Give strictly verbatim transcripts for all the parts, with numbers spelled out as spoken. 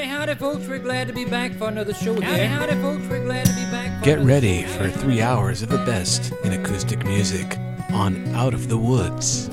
Howdy, howdy, folks. We're glad to be back for another show again. Howdy, howdy, folks. We're glad to be back for Get another ready show for three hours of the best in acoustic music on Out of the Woods.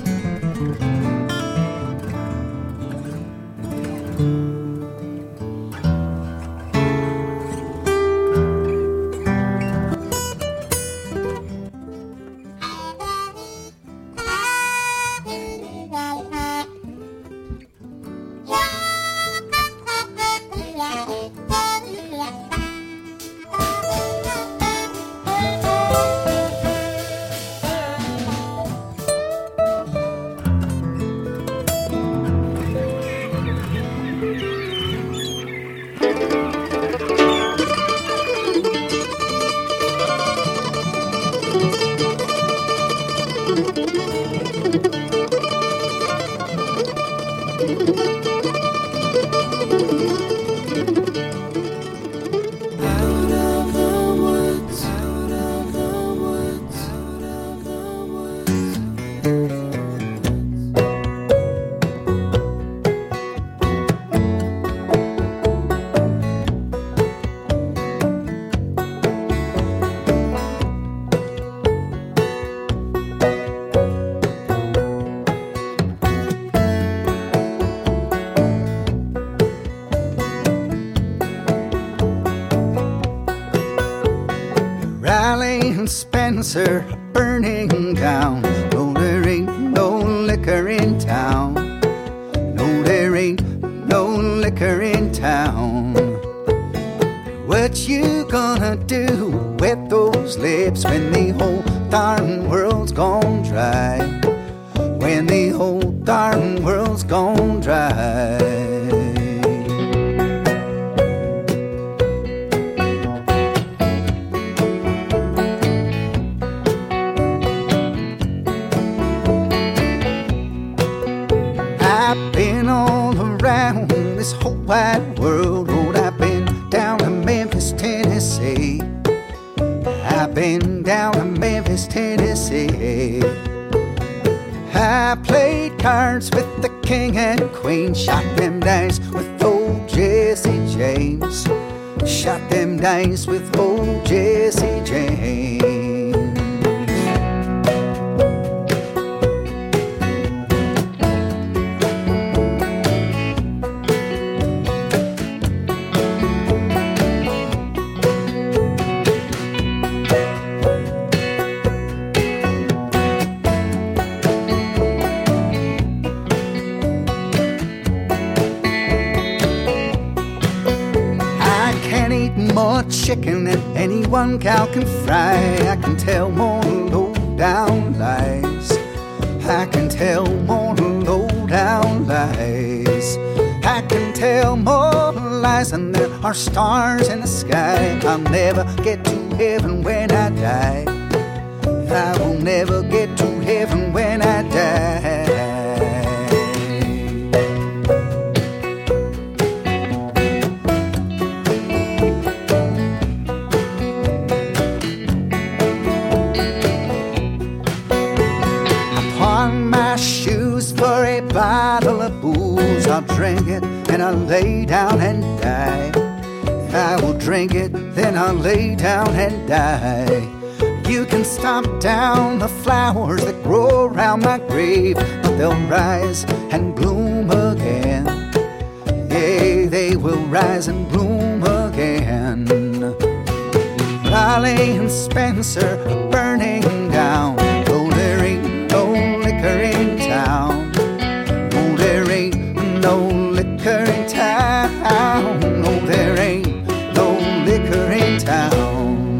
Spencer burning down. No, there ain't no liquor in town. No, there ain't no liquor in town. What you gonna do with those lips when the whole darn world's gone dry? When the whole darn world's gone dry. Wide world road. I've been down to Memphis, Tennessee. I've been down to Memphis, Tennessee. I played cards with the king and queen. Shot them dice with old Jesse James. Shot them dice with old Jesse James. Chicken that any one cow can fry. I can tell more low-down lies. I can tell more low-down lies. I can tell more lies than there are stars in the sky. I'll never get to heaven when I die. I will never get to heaven when I die. Bottle of booze, I'll drink it, and I'll lay down and die. I will drink it, then I'll lay down and die. You can stomp down the flowers that grow around my grave, but they'll rise and bloom again. Yeah, they will rise and bloom again. Raleigh and Spencer are burning down. Oh, there ain't no liquor in town. There ain't no liquor in town. No, there ain't no liquor in town.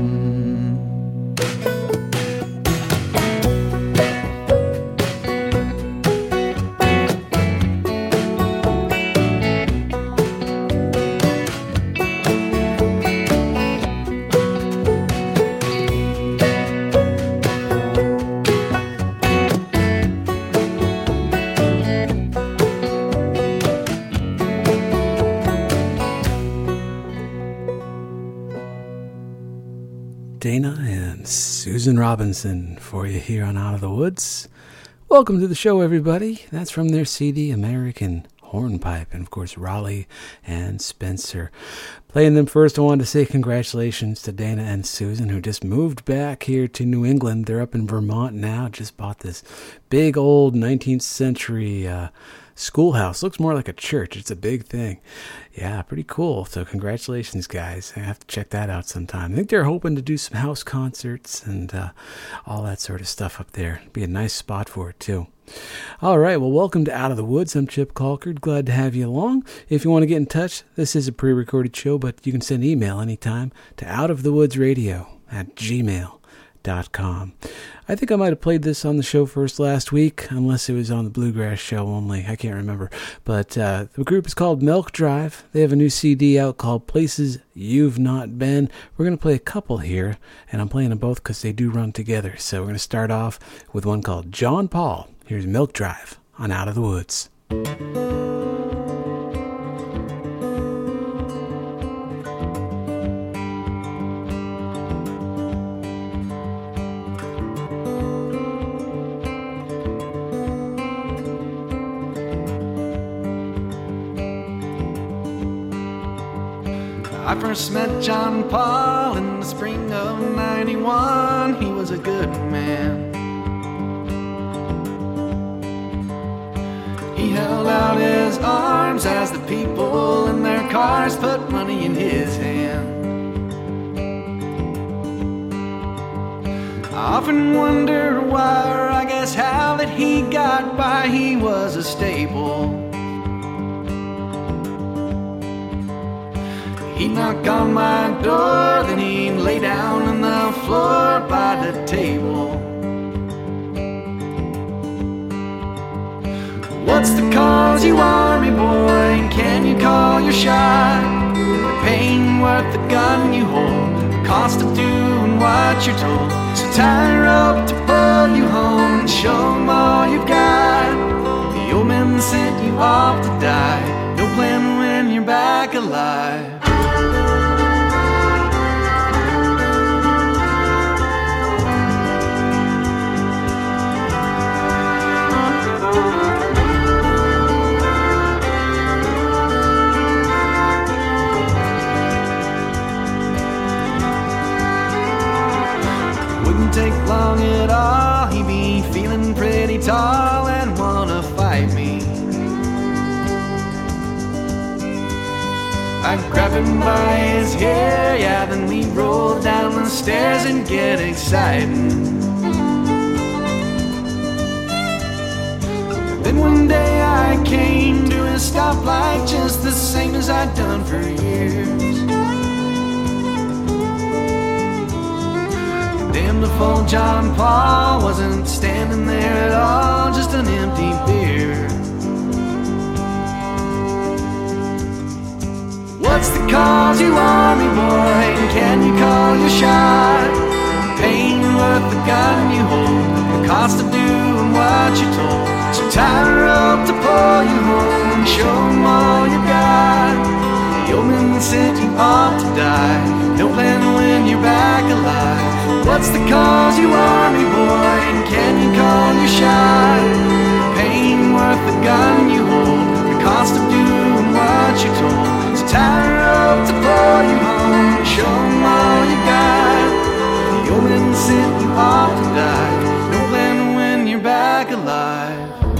Dana and Susan Robinson for you here on Out of the Woods. Welcome to the show, everybody. That's from their C D, American hornpipe, and of course Raleigh and Spencer. Playing them first, I wanted to say congratulations to Dana and Susan, who just moved back here to New England. They're up in Vermont now, just bought this big old nineteenth century uh, schoolhouse. Looks more like a church. It's a big thing. Yeah, pretty cool. So congratulations, guys. I have to check that out sometime. I think they're hoping to do some house concerts and uh, all that sort of stuff up there. Be a nice spot for it, too. All right, well, welcome to Out of the Woods. I'm Chip Colkard. Glad to have you along. If you want to get in touch, this is a pre-recorded show, but you can send email anytime to outofthewoodsradio at gmail dot com. I think I might have played this on the show first last week, unless it was on the Bluegrass show only. I can't remember. But uh, the group is called Milk Drive. They have a new C D out called Places You've Not Been. We're going to play a couple here, and I'm playing them both because they do run together. So we're going to start off with one called John Paul. Here's Milk Drive on Out of the Woods. I first met John Paul in the spring of ninety-one. He was a good man. He held out his arms as the people in their cars put money in his hand. I often wonder why, or I guess how, that he got by. He was a staple. He'd knock on my door, then he'd lay down on the floor by the table. What's the cause, you army boy? Can you call your shot? The pain worth the gun you hold, the cost of doing what you're told. So tie a rope to pull you home and show 'em all you've got. The old men sent you off to die. No plan when you're back alive. Take long at all, he'd be feeling pretty tall and wanna fight me. I'd grab him by his hair, yeah, then we'd roll down the stairs and get excited. Then one day I came to a stoplight just the same as I'd done for years. Damned if old John Paul wasn't standing there at all, just an empty beer. What's the cause, you army boy? And can you call your shot? Pain worth the gun you hold, the cost of doing what you're told. So tie a rope to pull you home and show 'em all you got. The old men sent you off to die. No plan when you're back alive. What's the cause, you army boy? And can you call your shot? Pain worth the gun you hold, the cost of doing what you're told. So tie a rope to pull you home and show 'em all you got. The old men sent you off to die. No plan when you're back alive.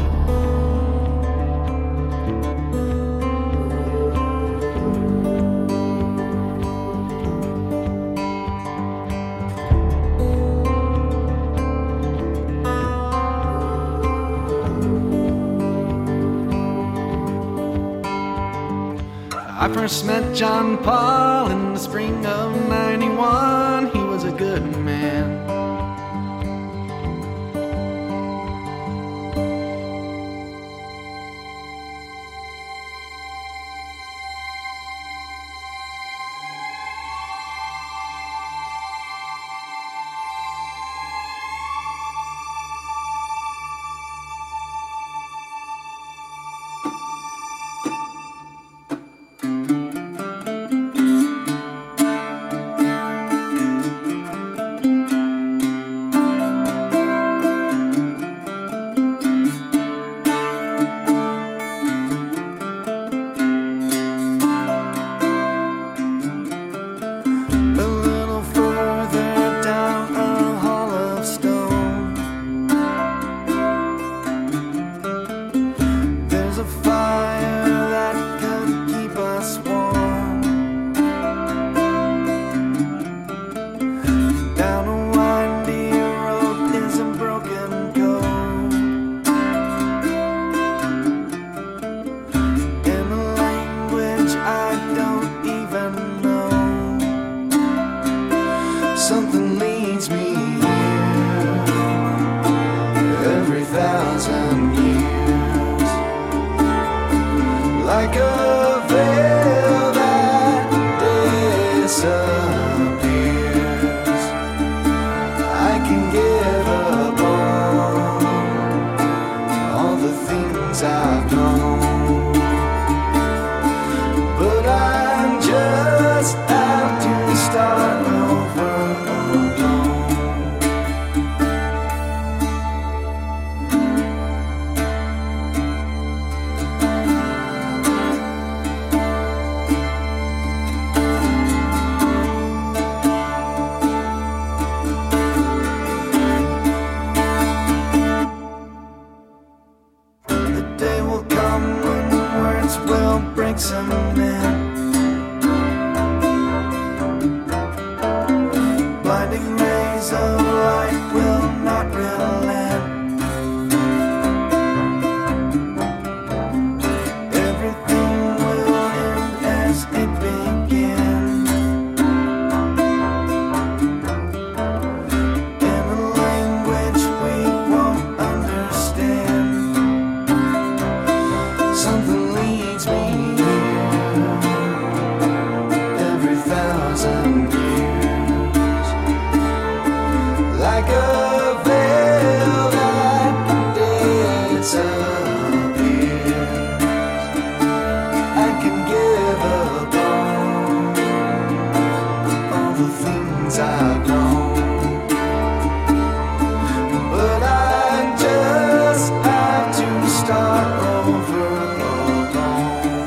I first met John Paul in the spring of ninety-one. He was a good man. I don't even know. Something leads me here every thousand years, like a veil that disappears. I can give up on all the things I've known, but I'm just out to start over alone. The day will come when words will break some men. Blinding rays of light will not relent. Everything will end as it began, in a language we won't understand. Something leads me here every thousand years, like a veil that disappears. I can give up on all the things I've known, but I just have to start over alone.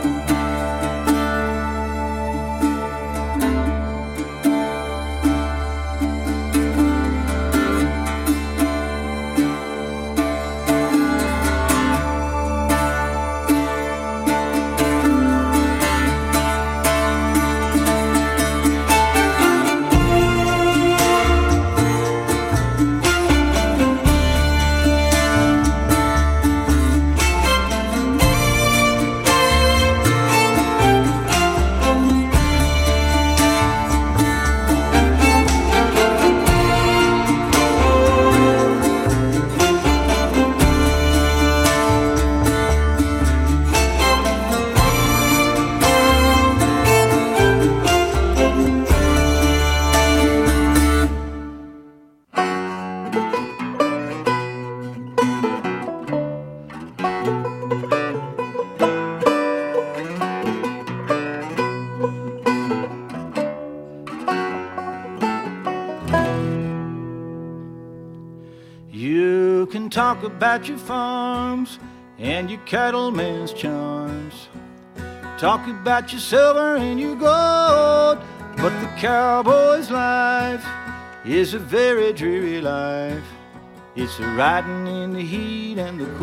You can talk about your farms and your cattleman's charms, talk about your silver and your gold, but the cowboy's life is a very dreary life. It's a riding in the heat and the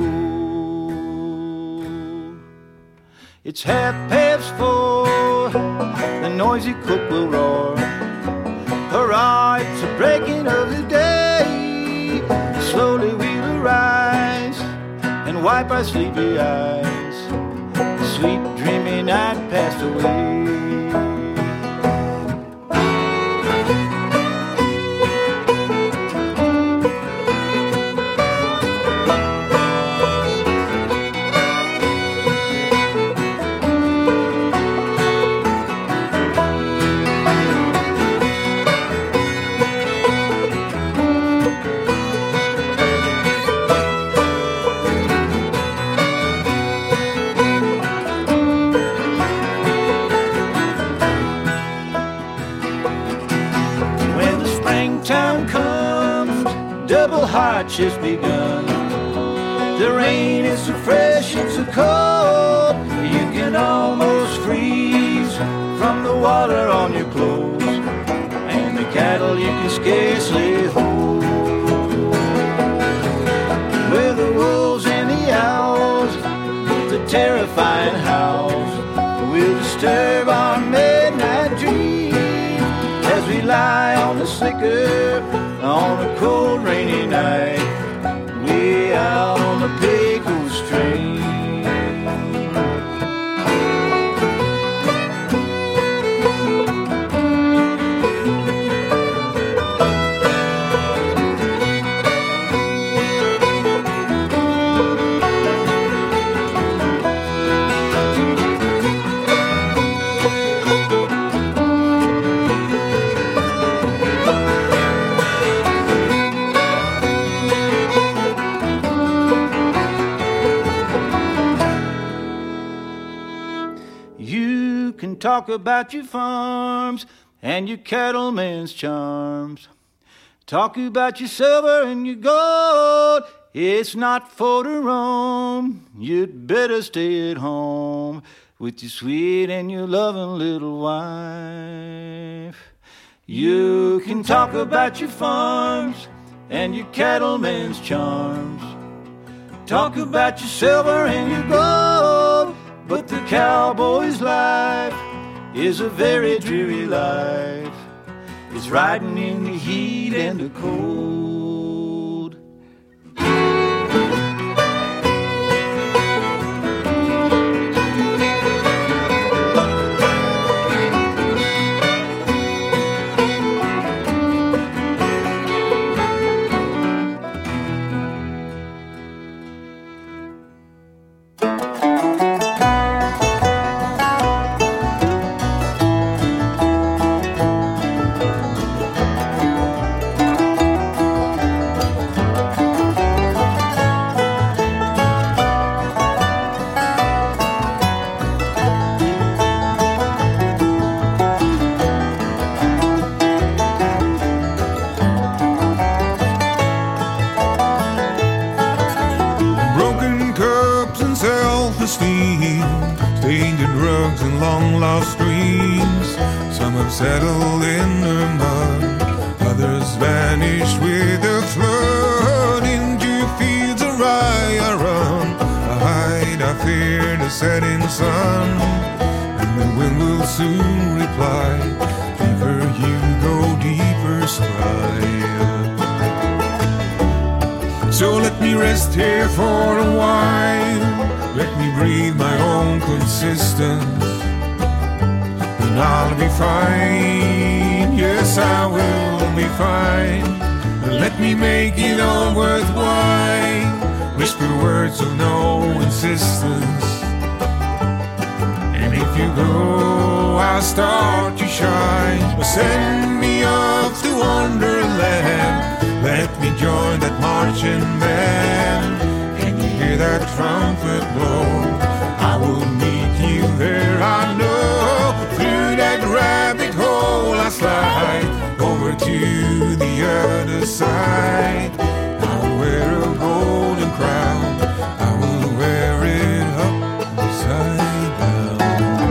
cold. It's half past four, the noisy cook will roar. Hurrah, it's the breaking of the day. Slowly we'll arise and wipe our sleepy eyes. The sweet dreamy night passed away. Hardships begun. The rain is so fresh and so cold, you can almost freeze from the water on your clothes, and the cattle you can scarcely hold. With the wolves and the owls, the terrifying howls will disturb our midnight dream as we lie on the slicker on a cold rainy night, way out on the Pecos train. talk about your farms and your cattleman's charms. Talk about your silver and your gold. It's not for to roam. You'd better stay at home with your sweet and your loving little wife. You can talk about your farms and your cattleman's charms. Talk about your silver and your gold, but the cowboy's life is a very dreary life. It's riding in the heat and the cold. Lost dreams, some have settled in the mud, others vanished with the flood. Into fields of rye I run, I hide, I fear the setting sun, and the wind will soon reply, deeper you go, deeper slide. So let me rest here for a while, let me breathe my own consistence, and I'll be fine, yes I will be fine. Let me make it all worthwhile, whisper words of no insistence, and if you go I'll start to shine. Send me off to Wonderland, let me join that marching band. Can you hear that trumpet blow? I will meet you there, I know. Through that rabbit hole I slide, over to the other side. I will wear a golden crown, I will wear it upside down.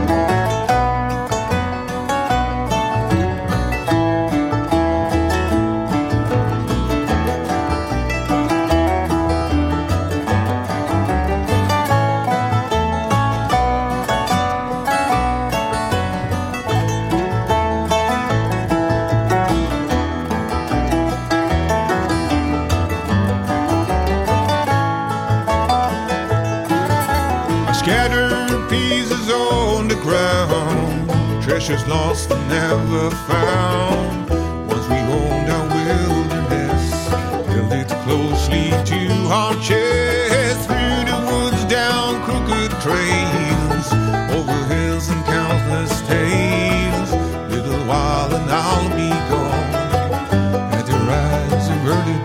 Treasures lost and never found. Once we owned our wilderness, held it closely to our chest. Through the woods, down crooked trails, over hills and countless tales. Little while and I'll be gone at the rise of early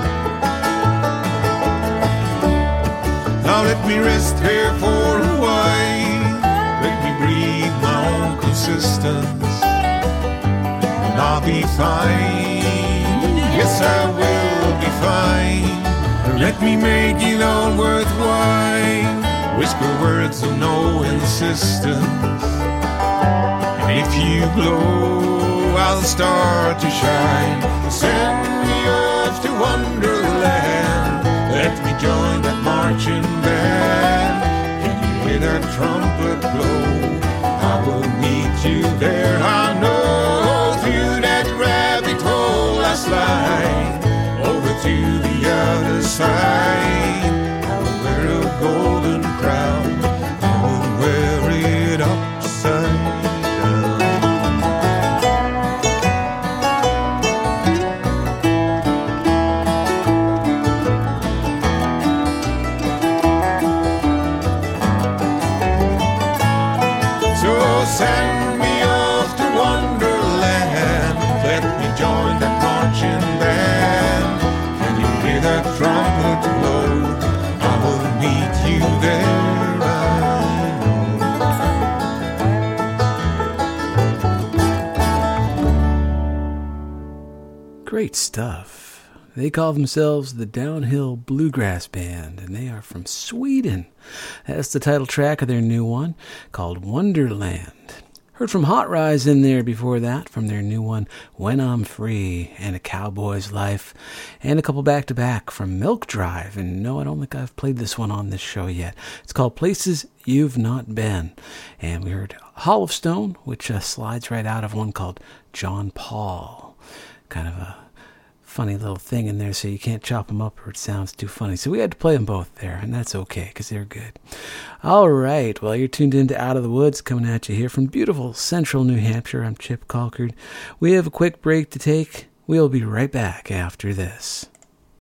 dawn. Now let me rest here for a while, let me breathe my own consistence, and I'll be fine, yes I will be fine. Let me make it all worthwhile, whisper words of no insistence, and if you glow I'll start to shine. Send me off to Wonderland, let me join that marching band. Hear that trumpet blow, I will meet you there, I know. Through that rabbit hole I slide, over to the other side. I will wear a golden crown, I will wear it upside down. Great stuff. They call themselves the Downhill Bluegrass Band, and they are from Sweden. That's the title track of their new one, called Wonderland. Heard from Hot Rise in there before that, from their new one, When I'm Free, and A Cowboy's Life, and a couple back-to-back from Milk Drive. And no, I don't think I've played this one on this show yet. It's called Places You've Not Been. And we heard Hall of Stone, which uh, slides right out of one called John Paul. Kind of a funny little thing in there, so you can't chop them up or it sounds too funny. So we had to play them both there, and that's okay because they're good. All right, well, you're tuned into Out of the Woods, coming at you here from beautiful central New Hampshire. I'm Chip Colcord. We have a quick break to take. We'll be right back after this.